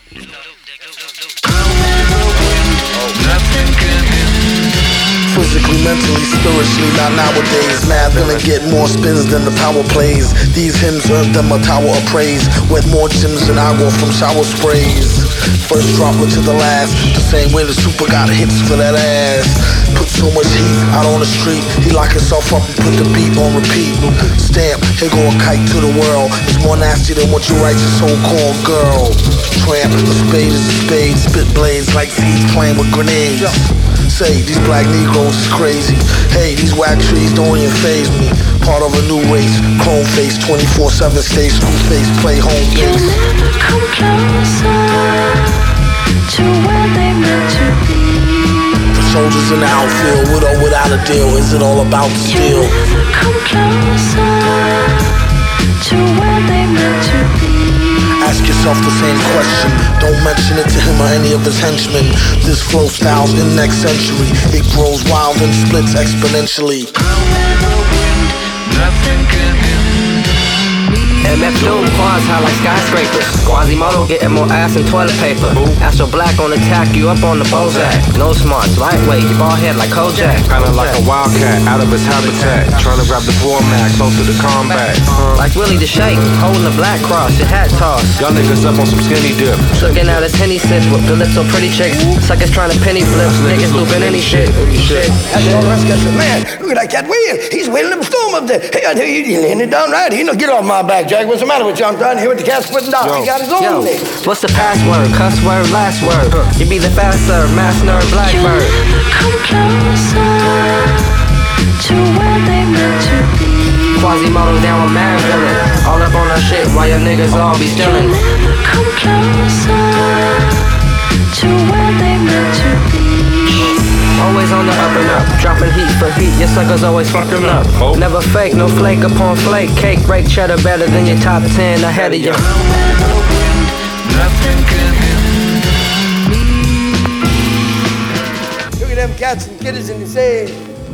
Physically, mentally, spiritually, not nowadays. Mad villain get more spins than the power plays. These hymns earned them a tower of praise. With more gyms than agua from shower sprays. First droplet to the last, the same way the super got hits for that ass. Put so much heat out on the street, he lock himself up and put the beat on repeat. Stamp, here go a kite to the world. It's more nasty than what you write your so-called girl. Tramp, a spade is a spade, spit blades like seeds playing with grenades. Say, these black Negroes is crazy. Hey, these whack trees don't even faze me. Part of a new race, chrome face, 24/7 stay screw face, play home base. You'll never come closer to where they meant to be. The soldiers in the outfield, with or without a deal, is it all about the steel? You'll never come closer to where they meant to be. Ask yourself the same question. Don't mention it to him or any of his henchmen. This flow style's in next century. It grows wild and splits exponentially. MF Doom, quads high like skyscrapers. Quasimodo getting more ass than toilet paper. Astro Black on attack, you up on the Bozak. No smarts, lightweight, you ball head like Kojak. Kinda like a wildcat, out of his habitat. Trying to grab the format, close to the combat. Like Willie the Shake, holding a black cross, your hat tossed. Y'all niggas up on some skinny dip. Looking out his henny sips with the lips so pretty chicks. Suckers trying to penny flip, niggas looping any shit. That's all the rest gets a man. Look at that cat wheel. He's wheeling the storm up there. Hey, he's laying it down right. He know, get off my back, Jack. What's the matter with you? I'm trying to hear what the cat's putting down. He got his own leg. What's the password? Cuss word, last word. You be the faster, mass nerd, You'll blackbird. never come closer to where they meant to be. Quasimodo down with mad villain. All up on our shit while your niggas all be You'll stealing. never come closer to where they meant to be. Always on the up and up, dropping heat for heat. Your suckers always fucking up. Never fake, no flake upon flake. Cake break cheddar better than your top 10 ahead of you. Look at them cats and kitties and they say,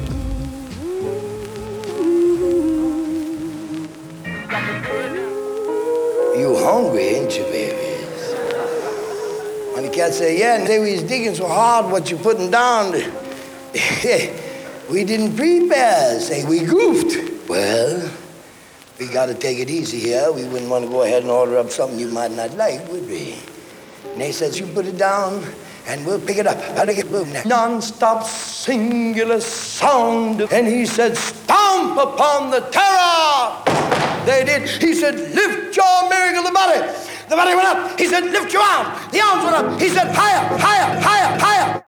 you hungry, ain't you, babies? When the cat say, yeah, and they was digging so hard what you putting down, we didn't prepare, say we goofed. Well, we gotta take it easy here. We wouldn't want to go ahead and order up something you might not like, would we? And they says, you put it down and we'll pick it up. Gotta get moving now. Non-stop singular sound. And he said, stomp upon the terror. They did. He said, lift your miracle, the body. The body went up. He said, lift your arm. The arms went up. He said, higher, higher.